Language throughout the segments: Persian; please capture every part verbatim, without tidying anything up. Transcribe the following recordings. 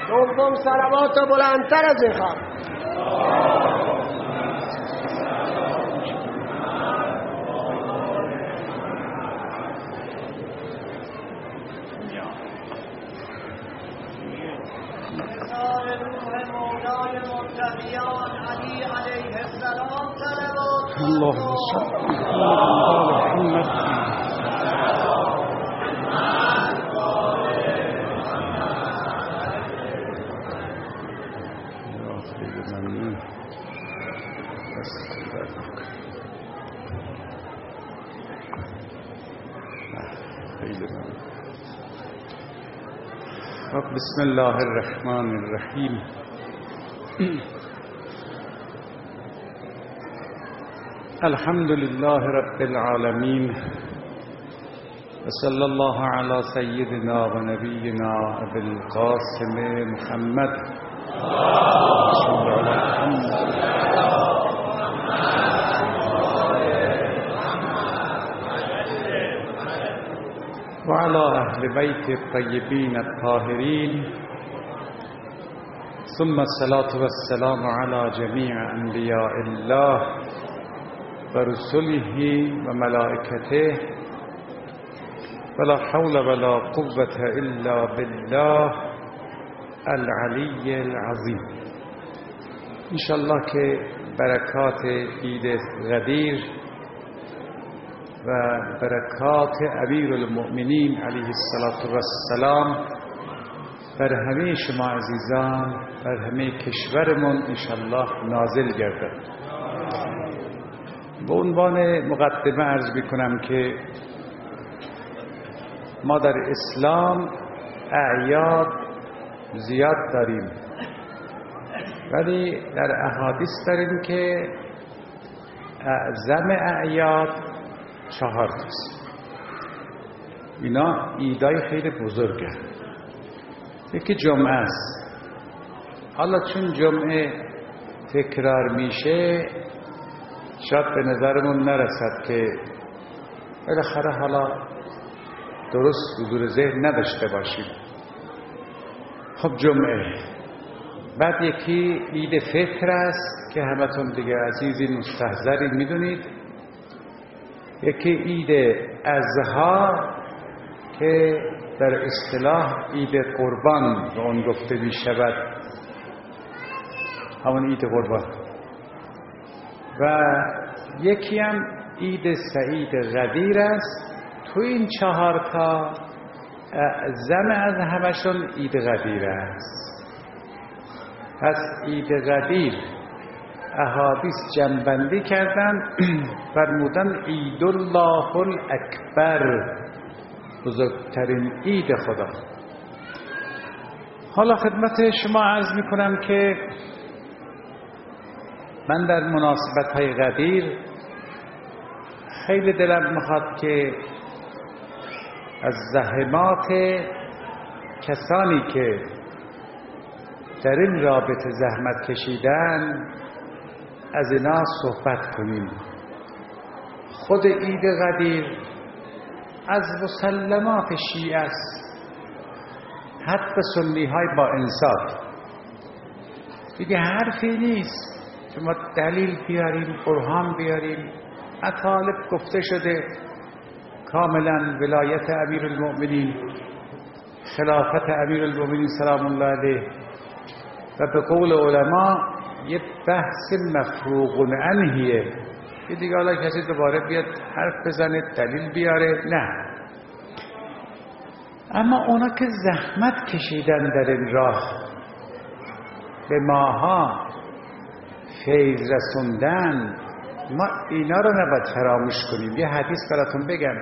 دوم صلوات بلندتر از این خواه. اللهم صل على محمد. بسم الله الرحمن الرحیم. الحمد لله رب العالمین و صلی الله علی سیدنا و نبینا ابی القاسم محمد و علی اهل بیت الطیبین الطاهرین، ثم الصلاة والسلام على جميع انبیاء الله و رسله و ملائکته، ولا حول ولا قوة الا بالله العلی العظیم. انشاءالله که برکات عید غدیر و برکات امیر المؤمنین علیه السلام بر همه شما عزیزان، بر همه کشورمون انشاءالله نازل گردد. به عنوان مقدمه عرض میکنم که ما در اسلام اعیاد زیاد داریم، ولی در احادیث داریم که اعظم اعیاد چهار تاست. اینا عیدای خیلی بزرگه. یکی جمعه است. حالا چون جمعه تکرار میشه شاید به نظرمون نرسد که بالاخره حالا درست حضور ذهن نداشته باشیم. خب جمعه. بعد یکی عید فطر است که همتون دیگه عزیزی مستحضری میدونید. یکی عید اضحی که در اصطلاح عید قربان به اون گفته می شود، همون عید قربان. و یکی هم عید سعید غدیر است. تو این چهار تا اعظم از همشون عید غدیر است. پس عید غدیر احادیث جنبندی کردن، فرمودن عید الله الاکبر، بزرگترین عید خدا. حالا خدمت شما عرض میکنم که من در مناسبت های غدیر خیلی دلم میخواد که از زحمات کسانی که در این رابطه زحمت کشیدن از اینا صحبت کنیم. خود عید غدیر از مسلمات شیعه است، حتی سنی های با انصاف. دیگه حرفی نیست که ما دلیل بیاریم، برهان بیاریم. مطالب گفته شده کاملا. ولایت امیر المؤمنین، خلافت امیر المؤمنین سلام الله علیه، و به قول علما یه بحث مفروغ عنهیه. یه دیگه حالا کسی دوباره بیاد حرف بزنه دلیل بیاره، نه. اما اونا که زحمت کشیدن در این راه، به ماها فیض رسوندن، ما اینا رو نباید فراموش کنیم. یه حدیث براتون بگم.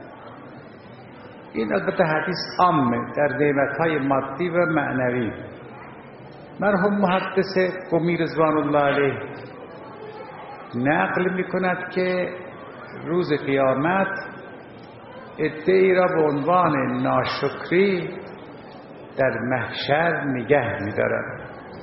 این البته حدیث عامه در نعمت‌های مادی و معنوی. مرحوم محدث قمی رضوان الله علیه نقل میکند که روز قیامت عده‌ای را به عنوان ناشکری در محشر نگه می‌دارند.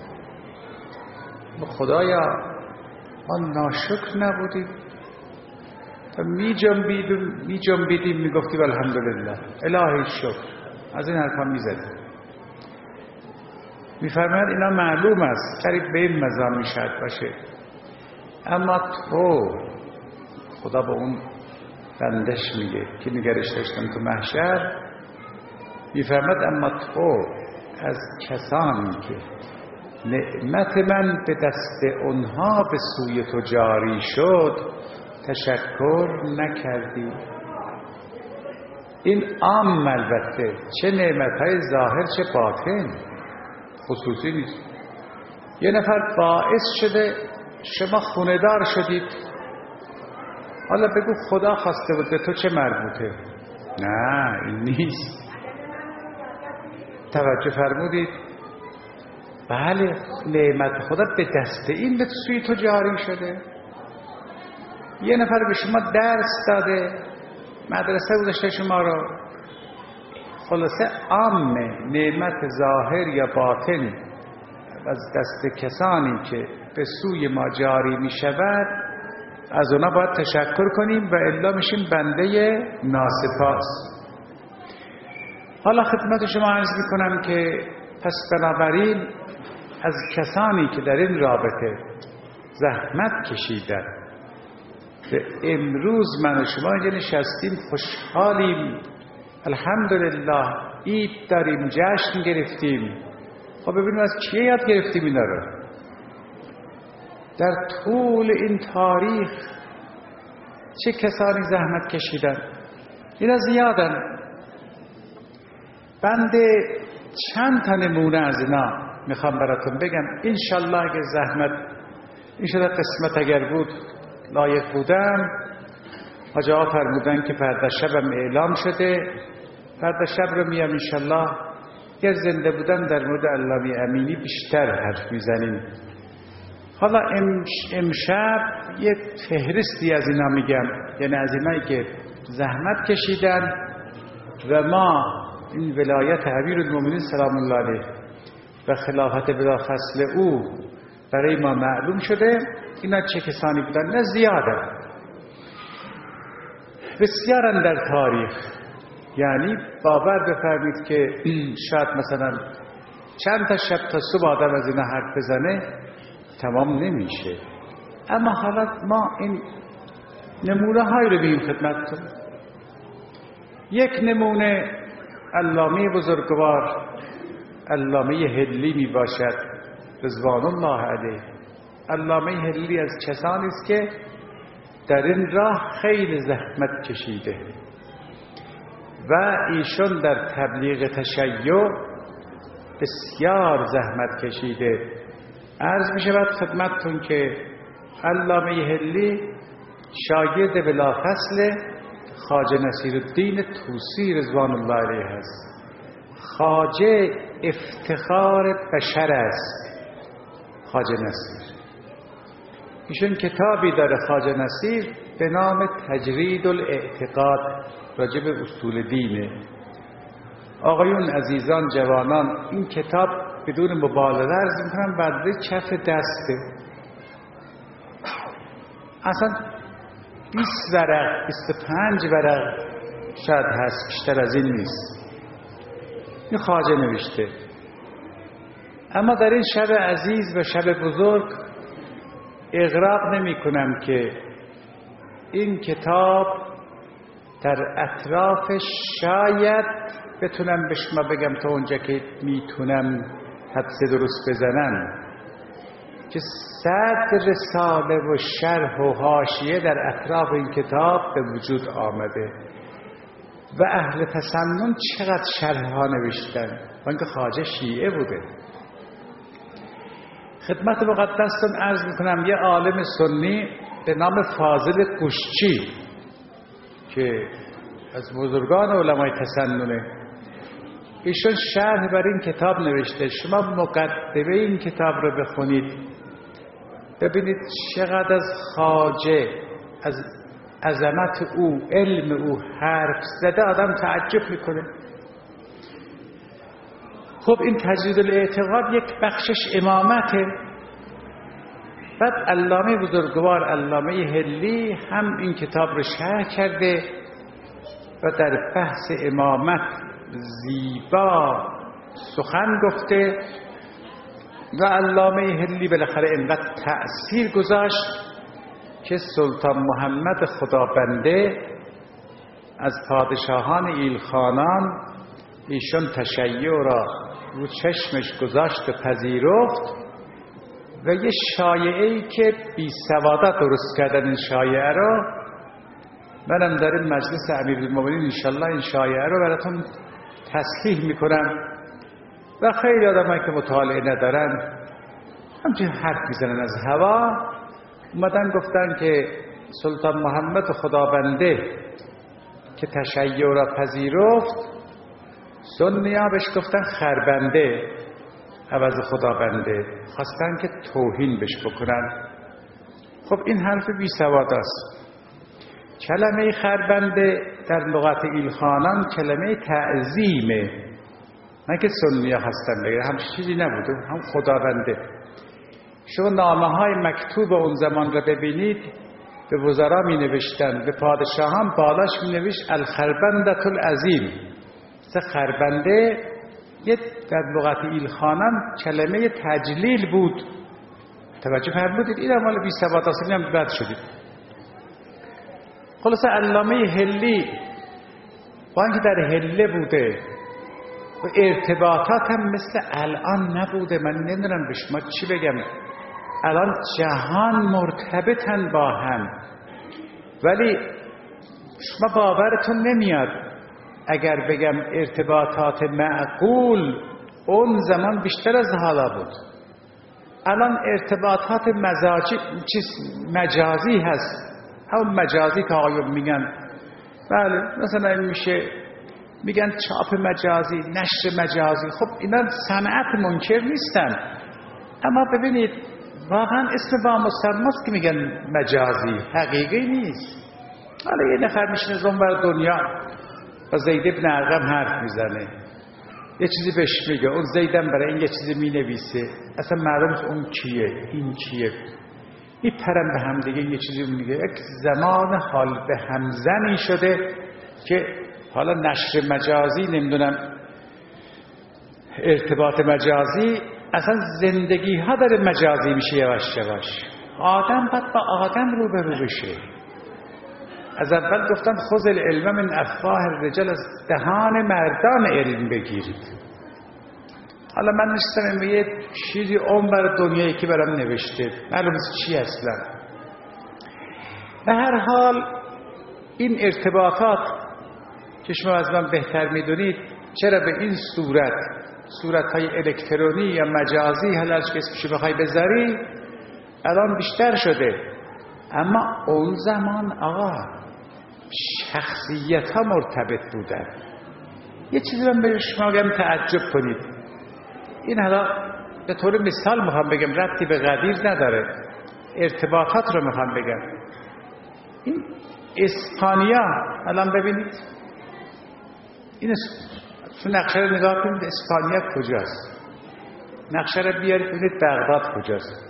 خدایا ما ناشکر نبودیم، می جنبیدیم می جنبیدیم می گفتیم الحمدلله، الهی شکر. از این حرفا می زدیم. میفرماید اینا معلوم است، قریب به این مضامین شاید باشه، اما تو، خدا به اون بندش میگه که نگرش داشتن تو محشر، میفرماید اما تو از کسانی که نعمت من به دست اونها به سوی تو جاری شد تشکر نکردی. این عام البته، چه نعمتهای ظاهر چه باطن، خصوصی نیست. یه نفر باعث شده شما خونه‌دار شدید، حالا بگو خدا خواسته بود، به تو چه مربوطه؟ نه، این نیست. توجه فرمودید؟ بله، نعمت خدا به دست این به سوی تو جاری شده. یه نفر به شما درس داده، مدرسه گذاشته شما رو، خلاصه عامه، نعمت ظاهر یا باطن از دست کسانی که به سوی ما جاری می شود از اونا باید تشکر کنیم و الا میشیم بنده ناسپاس. حالا خدمت شما عرض می کنم که پس بنابراین از کسانی که در این رابطه زحمت کشیدن به امروز من و شما اینجا نشستیم، خوشحالیم، الحمدلله، عید داریم، جشن گرفتیم. خب ببینیم از چیه یاد گرفتیم اینا رو؟ در طول این تاریخ چه کسانی زحمت کشیدن؟ اینا زیادن. بنده چند تا نمونه از اینا میخوام براتون بگم. انشالله اگه زحمت انشالله قسمت اگر بود لایق بودم، حاجی آقا فرمودن که فردا شبم اعلام شده، فردا شب رو میام انشالله اگر زنده بودم در مورد علامه امینی بیشتر حرف میزنیم. حالا امشب یه فهرستی از اینا میگم، یعنی از اینایی که زحمت کشیدن و ما این ولایت امیرالمومنین سلام الله علیه و خلافت بلافاصله او برای ما معلوم شده. اینا چه کسانی بودن؟ نه زیاده، بسیارن در تاریخ. یعنی باور بفرمید که شاید مثلا چند تا شب تا صبح آدم از اینا حرف بزنه تمام نمیشه. اما حالا ما این نمونه های رو بگیم خدمتتون. یک نمونه علامه بزرگوار علامه هلی می باشد رضوان الله علیه. علامه هلی از کسانی است که در این راه خیلی زحمت کشیده و ایشون در تبلیغ تشیع بسیار زحمت کشیده. عرض می شود خدمتتون که علامه هلی شاگرد بلافاصله خواجه نصیرالدین طوسی رضوان الله علیه است. خواجه افتخار بشر است خواجه نصیر. ایشون کتابی داره خواجه نصیر به نام تجرید الاعتقاد، راجع به اصول دینه. آقایون عزیزان جوانان، این کتاب بدون مبالغه عرض می‌کنم بنده کف دسته. اصلا بیست ورق، بیست و پنج ورق شاید هست، بیشتر از این نیست. این خواجه نوشته. اما در این شب عزیز و شب بزرگ اغراق نمی کنم که این کتاب در اطرافش شاید بتونم به شما بگم تا اونجا که میتونم حدس درست بزنم که صد رساله و شرح و حاشیه در اطراف این کتاب به وجود آمده و اهل تسنن چقدر شرح ها نوشتن و اینکه خواجه شیعه بوده. خدمت مقدستون عرض میکنم یه عالم سنی به نام فاضل قشچی که از بزرگان علمای تسننه، ایشون شرح بر این کتاب نوشته. شما مقدمه این کتاب رو بخونید ببینید چقدر از خواجه، از عظمت او، علم او حرف زده آدم تعجب میکنه. خب این تجرید الاعتقاد یک بخشش امامته. بعد علامه بزرگوار علامه هلی هم این کتاب رو شرح کرده و در بحث امامت زیبا سخن گفته و علامه هلی بالاخره اینقدر تأثیر گذاشت که سلطان محمد خدابنده از پادشاهان ایلخانان ایشون تشیع را رو چشمش گذاشت و پذیرفت و یه شایعه‌ای که بی سوادت درست کردن این شایعه رو، منم در این مجلس امیرالمومنین انشالله این شایعه رو براتون تصحیح میکنم و خیلی آدمایی که مطالعه ندارن همچنین حرف میزنن از هوا، اومدن گفتن که سلطان محمد خدابنده که تشیع را پذیرفت، سنی‌ها بهش گفتن خربنده عوض خدابنده، خواستن که توهین بهش بکنن. خب این حرف بی سواد است. کلمه خربنده در لغت ایلخانان کلمه تعظیمه، نه که سنی‌ها هستن بگیره، همچین چیزی نبوده، هم خدابنده. شما نامه های مکتوب اون زمان را ببینید، به وزرا می نوشتن، به پادشاهان بالاش می نوشت الخربندة العظیم. خربنده یه در لغت ایلخانان کلمه تجلیل بود. توجه فرمودید؟ این هم حالا بی سواد است، این هم بد شدید. خلاصه علامه هلی با اینکه در هله بوده و ارتباطات هم مثل الان نبوده، من نمیدونم به شما چی بگم، الان جهان مرتبطن با هم، ولی شما باورتون نمیاد اگر بگم ارتباطات معقول اون زمان بیشتر از حالا بود. الان ارتباطات مزاجی چیز مجازی هست، همون مجازی که آقایون میگن، بله مثلا این میشه میگن چاپ مجازی، نشر مجازی. خب اینا صنعت منکر نیستن، اما ببینید واقعا اسم با مسماست که میگن مجازی، حقیقی نیست. حالا یه نفر میشینه زنبر دنیا با زید ابن ارقم حرف میزنه، یه چیزی بهش میگه، اون زیدم برای این یه چیزی مینویسه، اصلا معلومه اون کیه این کیه، این پرم به هم دیگه یه چیزی میگه. یک زمان حال به همزنی شده که حالا نشر مجازی، نمیدونم ارتباط مجازی، اصلا زندگی ها داره مجازی میشه یواش یواش. آدم باید با آدم روبرو بشه. از اول گفتن خذ العلم من افواه الرجال، از دهان مردان علم بگیرید. حالا من نشستم یه چیزی اون بر دنیایی که برام نوشته، معلوم چی اصلا. به هر حال این ارتباطات که شما از من بهتر میدونید چرا به این صورت، صورت‌های الکترونی یا مجازی، حالا که اسمشو بخوای بذاری، الان بیشتر شده. اما اون زمان آقا شخصیت ها مرتبط بودن. یه چیزی من به شما بگم تعجب کنید، این حالا به طور مثال میخوام بگم، ربطی به قدیر نداره، ارتباطات رو میخوام بگم. این اسپانیا الان ببینید، این تو نقشه رو نگاه کنید، اسپانیا کجاست؟ نقشه رو بیارید ببینید بغداد کجاست.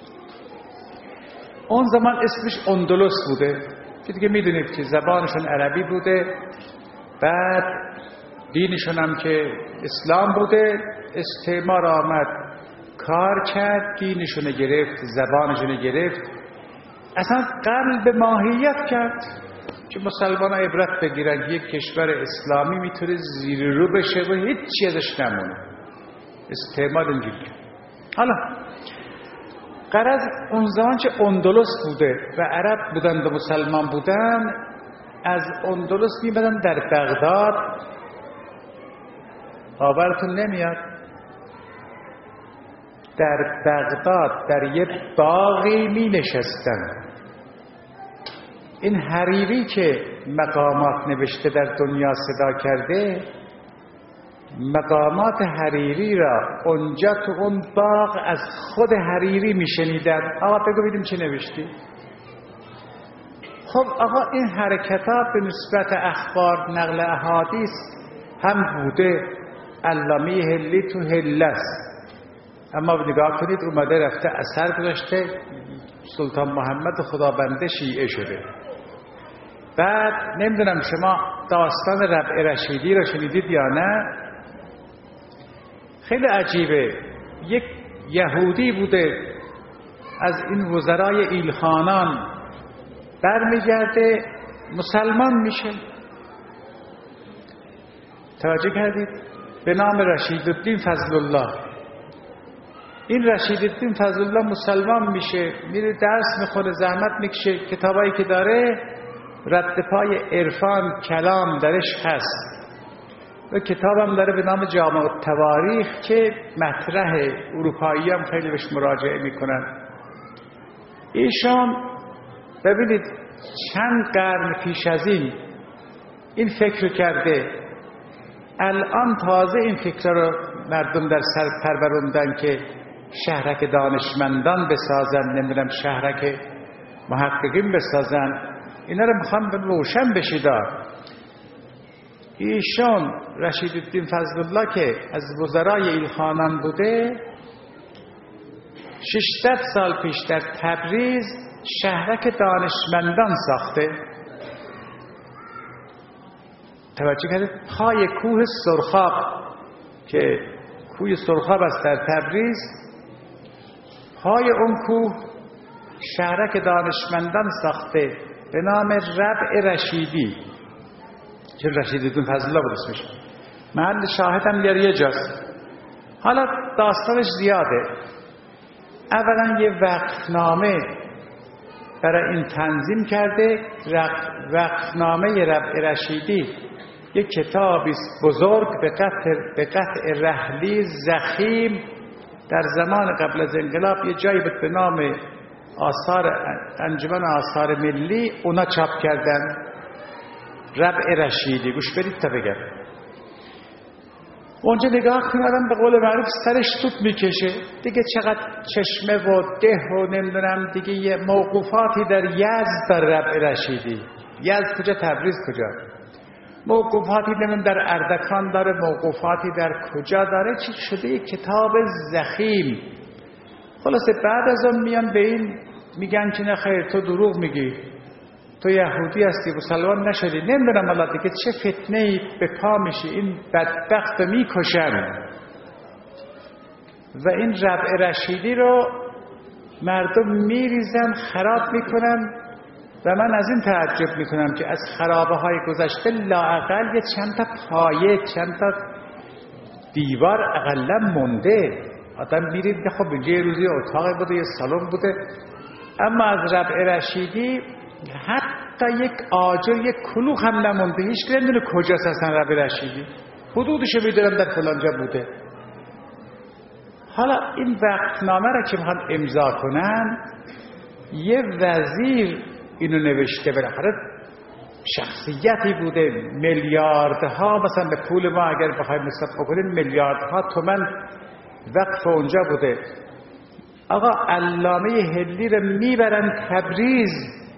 اون زمان اسمش اندلس بوده که دیگه میدونید که زبانشون عربی بوده، بعد دینشون هم که اسلام بوده، استعمار آمد کار کرد، دینشون گرفت، زبانشون گرفت، اصلا قلب ماهیت کرد که مسلمان ها عبرت بگیرن یک کشور اسلامی میتونه زیر رو بشه و هیچ چیزش نمونه. استعمار اینجوری. حالا غرض اون زمان چه اندلس بوده و عرب بودن و مسلمان بودن، از اندلس میبدن در بغداد. باورتون نمیاد در بغداد در یه باغی می نشستن. این حریری که مقامات نوشته در دنیا صدا کرده، مقامات حریری را اونجا تو اون باغ از خود حریری میشنیدن. آقا بگو بیدیم چه نوشتی؟ خب آقا این حرکتات به نسبت اخبار نقل احادیث هم بوده. علامه هلی تو هله است، اما نگاه کنید اومده رفته اثر گذاشته، سلطان محمد خدابنده شیعه شده. بعد نمیدونم شما داستان ربع رشیدی را شنیدید یا نه؟ خیلی عجیبه. یک یهودی بوده، از این وزرای ایلخانان برمیگرده مسلمان میشه. توجه کردید؟ به نام رشیدالدین فضل الله. این رشیدالدین فضل الله مسلمان میشه، میره درس میخونه، زحمت میکشه، کتابایی که داره رد پای عرفان کلام درش هست. و کتابم داره به نام جامع التواریخ که مطرح اروپایی هم خیلی بهش مراجعه میکنن. ایشان ببینید چند قرن پیش از این این فکر کرده، الان تازه این فکر رو مردم در سر پروروندن که شهرک دانشمندان بسازن، نمیدونم شهرک محققین بسازن. اینا رو میخوام روشن بشید. ایشان رشیدالدین فضل الله که از وزرای ایلخانان بوده، ششصد سال پیش در تبریز شهرک دانشمندان ساخته. توجه کردید؟ پای کوه سرخاب که کوه سرخاب است در تبریز، پای اون کوه شهرک دانشمندان ساخته به نام ربع رشیدی، چون رشیدالدین فضل الله بود اسمش. محل شاهدم در یه جاست. حالا داستانش زیاده. اولا یه وقفنامه برای این تنظیم کرده. وقفنامه ربع رشیدی یک کتابی بزرگ به قطع به قطع رحلی ضخیم در زمان قبل از انقلاب یه جایی بود به نام آثار انجمن آثار ملی، اونا چاپ کردن. ربع رشیدی، گوش برید تا بگم. اونجا نگاه کنم به قول معروف سرش توپ میکشه دیگه. چقدر چشمه و ده و نمیدونم دیگه. یه موقوفاتی در یزد در ربع رشیدی. یزد کجا؟ تبریز کجا؟ موقوفاتی نمیدونم در اردکان داره، موقوفاتی در کجا داره. چی شده؟ یک کتاب ضخیم. خلاصه بعد از اون میان به این میگن که نه خیر تو دروغ میگی، تو یهودی هستی، مسلمان نشدی. نمیدونم الله دیگه چه فتنه‌ای به پا میشه. این بدبخت میکشن. و این ربع رشیدی رو مردم میریزن، خراب میکنن. و من از این تعجب میکنم که از خرابه های گذشته لااقل یه چند تا پایه، چند تا دیوار اقلا مونده. آدم میرید خب اینجا یه روزی اتاق بوده، یه سالن بوده. اما از ربع رشیدی حتی یک آجر، یک کلوخ هم نمونده. هیچ که نمیدونه کجاست اصلا ربع رشیدی. حدودشو میدونم در فلانجا بوده. حالا این وقتنامه را که میخوان امضا کنن، یه وزیر اینو نوشته. بالاخره شخصیتی بوده، میلیاردها مثلا به پول ما اگر بخوایم حساب بکنیم میلیاردها تومان وقف اونجا بوده. آقا علامه هلی رو میبرن تبریز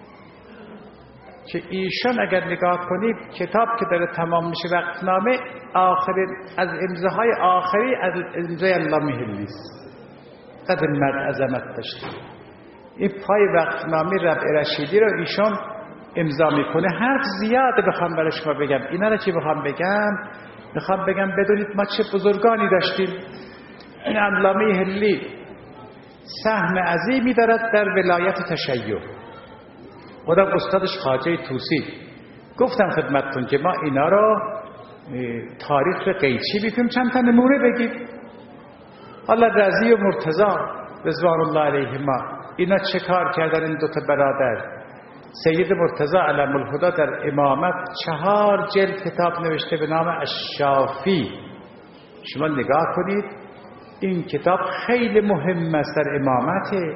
که ایشان اگر نگاه کنید کتاب که داره تمام میشه وقتنامه، آخرین از امضاهای آخری از امضای علامه هلی است. قدمت عظمت داشته. این پای وقتنامه ربع رشیدی رو ایشان امضا میکنه. حرف زیاده بخوام برای شما بگم. اینا رو که بخوام بگم بخوام بگم بدونید ما چه بزرگانی داشتیم. این علامه هلی سهم عظیمی دارد در ولایت تشیع. خودم استادش خواجه طوسی. گفتم خدمتتون که ما اینا رو تاریخ رو قیچی میکنیم. چند تا نمونه بگیم. حالا رضی و مرتضی رضوان الله علیهما اینا چه کار کردن؟ این دوتا برادر سید مرتضی علم الهدی در امامت چهار جلد کتاب نوشته به نام الشافی. شما نگاه کنید این کتاب خیلی مهم است در امامت.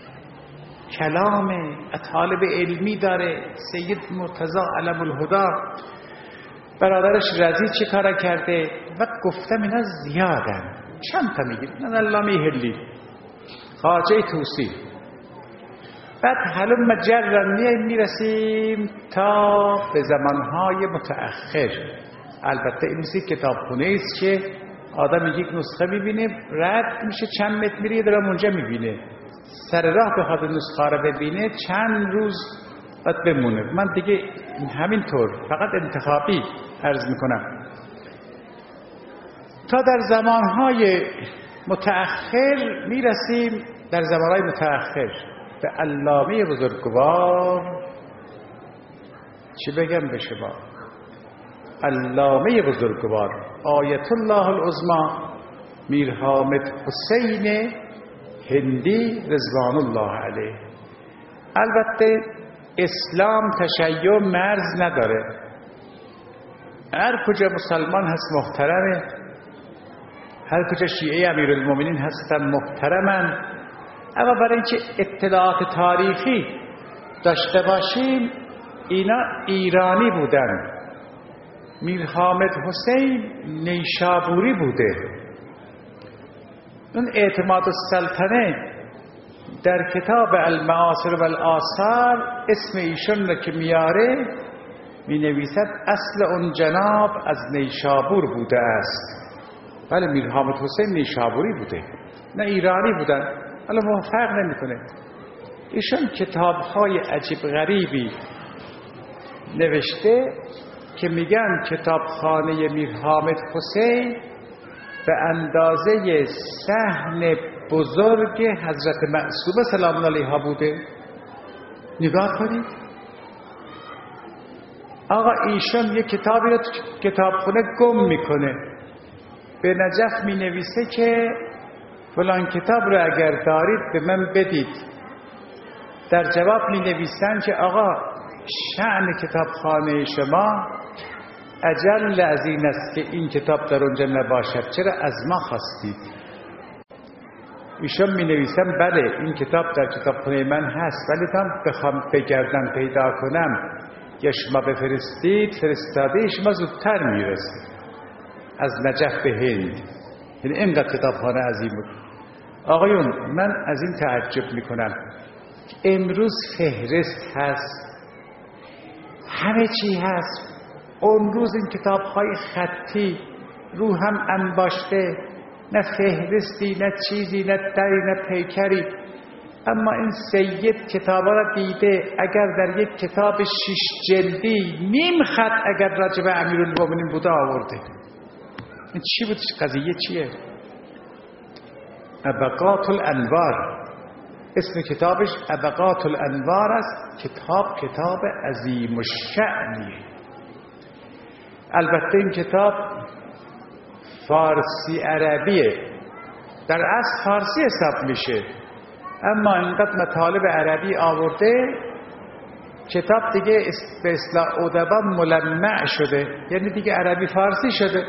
کلام طالب علمی داره. سید مرتضی علم الهدی برادرش رضی چه کار کرده؟ و گفتم اینا زیادن. چند تا میگیم؟ من علامه هلی، خواجه طوسی. بعد حلم مجرم میرسیم تا به زمانهای متأخر. البته این سی کتابخونه است که آدم یک نسخه میبینه رد میشه، چند متر میره دارم اونجا میبینه. سر راه بخواد نسخه رو ببینه چند روز باید بمونه. من دیگه همینطور فقط انتخابی عرض میکنم. تا در زمانهای متأخر میرسیم در زمانهای متأخر به علامه بزرگوار. چی بگم به شما؟ علامه بزرگوار آیت الله العظمی میر حامد حسین هندی رضوان الله علیه. البته اسلام تشیع مرز نداره، هر کجا مسلمان هست محترمه، هر کجا شیعه امیرالمومنین هستن محترمن. اما برای اینکه اطلاعات تاریخی داشته باشیم، اینا ایرانی بودن. میر حامد حسین نیشابوری بوده. اون اعتماد السلطنه در کتاب المعاصر و الآثار اسم ایشون رو که میاره می نویسد اصل اون جناب از نیشابور بوده است. ولی میر حامد حسین نیشابوری بوده، نه ایرانی بودن. حالا فرق نمیکنه. ایشون کتاب‌های عجیب غریبی نوشته که میگن کتابخانه میر حامد حسین به اندازه صحن بزرگ حضرت معصومه سلام الله علیها بوده. نگاه کنید آقا، ایشون یه کتابی رو کتابخونه گم میکنه، به نجف می نویسه که فلان کتاب رو اگر دارید به من بدید. در جواب می نویسن که آقا شأن کتابخانه شما اجل از این است که این کتاب در اونجا نباشد، چرا از ما خواستید؟ ایشون می نویسن بله این کتاب در کتابخانه من هست، ولی تا بخوام بگردم پیدا کنم یا شما بفرستید، فرستاده شما زودتر میرسه از نجف به هند. یعنی اینقدر کتابخانه عظیم بود. آقایون من از این تعجب میکنم که امروز فهرست هست، همه چی هست. اون روز این کتاب‌های خطی رو هم انباشته، نه فهرستی نه چیزی، نه دری نه پیکری. اما این سید کتابا را دیده، اگر در یک کتاب شش جلدی نیم خط اگر راجع به امیرالمومنین بوده آورده. این چی بود؟ قضیه چیه؟ ابقات الانوار، اسم کتابش ابقات الانوار است. کتاب کتاب عظیم الشأنیه. البته این کتاب فارسی عربیه، در اصل فارسی حساب میشه، اما اینقدر مطالب عربی آورده کتاب دیگه به اصطلاح ادبا ملمع شده، یعنی دیگه عربی فارسی شده.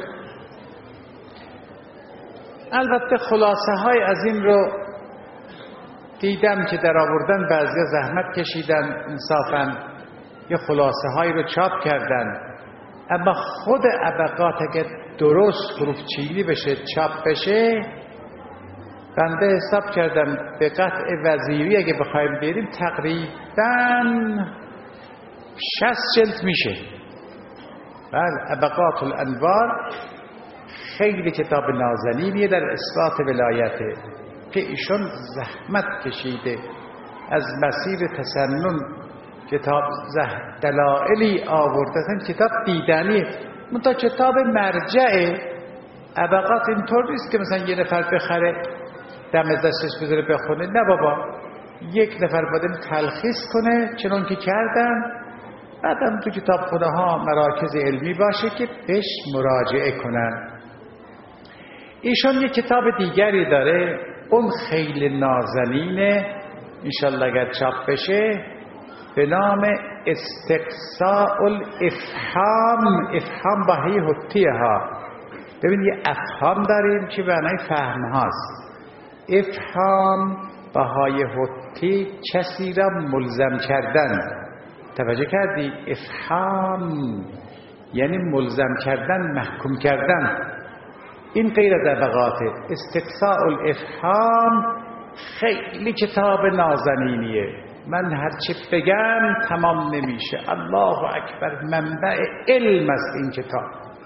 البته خلاصه های از این رو دیدم که در آوردن بعضی زحمت کشیدن انصافا، یه خلاصه های رو چاپ کردن، اما خود ابقات اگر درست حروف چینی بشه چاپ بشه، بنده حساب کردم به قطع وزیری اگه بخوایم بریم تقریبا شصت جلد میشه. بله ابقات الانوار خیلی کتاب نازنینیه در اثبات ولایته که ایشون زحمت کشیده از مسیر تسنن، کتاب دلائلی آورده. کتاب دیدنیه، منتها کتاب مرجعه. ابقات اینطور نیست که مثلا یه نفر بخره دم دستش بذاره بخونه، نه بابا، یک نفر باید تلخیص کنه چنان که کردن، بعدم تو کتابخونه ها مراکز علمی باشه که بهش مراجعه کنن. ایشون یک کتاب دیگری داره، اون خیلی نازنینه، انشالله اگر چاپ بشه، به نام استقصاء الافهام. افهام با هی حتیه ها. ببین یه افهام داریم که معنای فهم هاست. افهام با های حتی کسی را ملزم کردن. توجه کردی؟ افهام یعنی ملزم کردن، محکوم کردن. این غیر از ابقاته. استقصاء الافهام خیلی کتاب نازنینیه، من هرچی بگم تمام نمیشه. الله اکبر، منبع علم است این کتاب.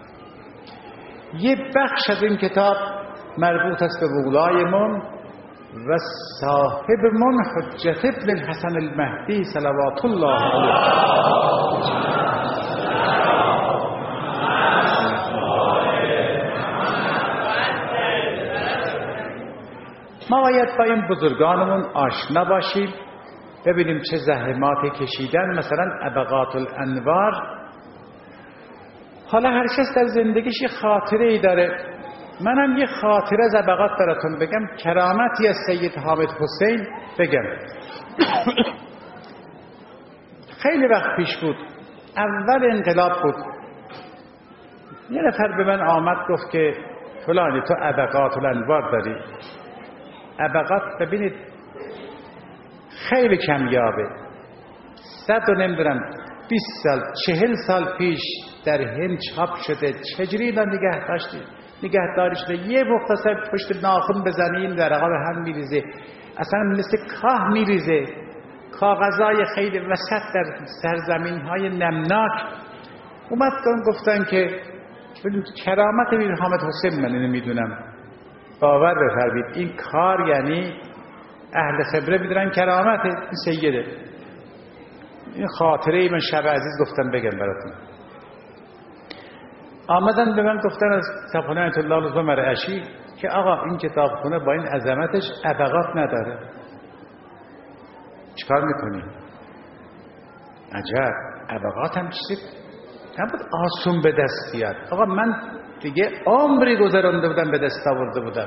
یه بخش از این کتاب مربوط است به مولایمون و صاحبمون حجت ابن الحسن المهدی صلوات الله علیه. ما باید با این بزرگانمون آشنا باشیم، ببینیم چه زحماتی کشیدن. مثلا ابقات الانوار، حالا هر کس در زندگیش یه خاطره ای داره، منم یه خاطره از ابقات براتون بگم، کرامتی از سید حامد حسین بگم. خیلی وقت پیش بود، اول انقلاب بود، یه نفر به من آمد گفت که فلانی تو ابقات الانوار داری. ابقات ببینید خیلی کمیابه، صد و نمیدونم بیست سال چهل سال پیش در هند چاپ شده، چجوری اینا نگه داشتید نگهداری شده، یه مختصر پشت ناخن بزنین ورقا به هم میریزه، اصلا مثل کاه میریزه، کاغذای خیلی وسط در سرزمین های نمناک. اومد گفتن که کرامت میر حامد حسین، من اینو میدونم، باور بفرمید این کار یعنی اهل خبره میدونن کرامت این سیده. این خاطره ای من شب عزیز گفتم بگم براتون. آمدن به من گفتن از کتابخانه آیت الله لطفا مرعشی که آقا این کتابخانه با این عظمتش ابقات نداره، چیکار میکنی؟ عجب، ابقات هم چیزی نبود آسون به دست بیاد. آقا من دیگه عمری گذرانده بودم به دست آورده بودم،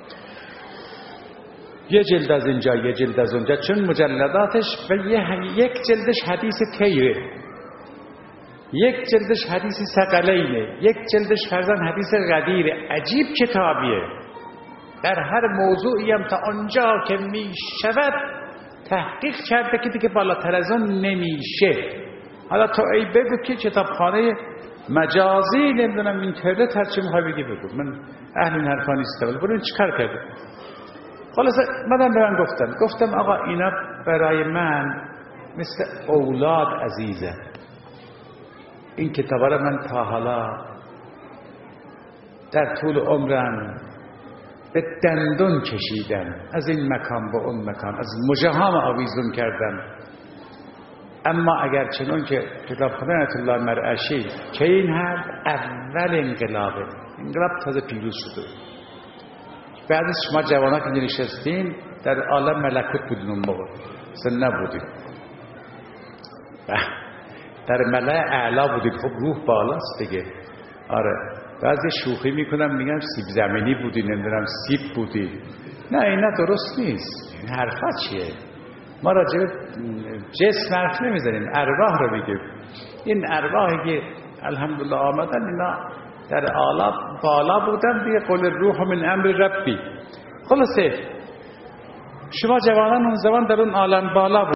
یه جلد از اینجا یه جلد از اونجا، چون مجلداتش و یک جلدش حدیث تیره، یک جلدش حدیث ثقلینه، یک جلدش فرزن حدیث غدیره. عجیب کتابیه، در هر موضوعی هم تا آنجا که می شود تحقیق کرده که دیگه بالاتر از اون نمیشه. حالا تو ای بگو که کتابخانه مجازی نمیدونم اینترنت هر چی میخوای بگی بگو، من اهل این حرفا نیستم، ولی برو این چیکار کرده؟ خلاصه مدام به من گفتن گفتم آقا اینا برای من مثل اولاد عزیزه، این کتابا رو من تا حالا در طول عمرم به دندون کشیدم، از این مکان به اون مکان، از مژه‌هام آویزون کردم. اما اگر چنون که کتابخانه آیت الله مرعشی که این حرف اول انقلابه، انقلاب تازه پیروز شده، بعدش شما جوانا که نشستین در عالم ملکوت بودین، اون موقع اصلا نبودین، در ملأ اعلا بودید. خب روح بالاست دیگه. آره بعضی شوخی میکنم میگم سیب زمینی بودین، نمیدونم سیب بودین. نه اینا درست نیست، این حرفا چیه؟ ما راجع به جسم حرف نمیزنیم، ارواح رو میگیم. این ارواحی که الحمدلله آمدن اینا در اعلا بالا بودن دیگه، قل الروح من امر ربی. خلاصه شما جوانان اون زمان در اون عالم بالا بود.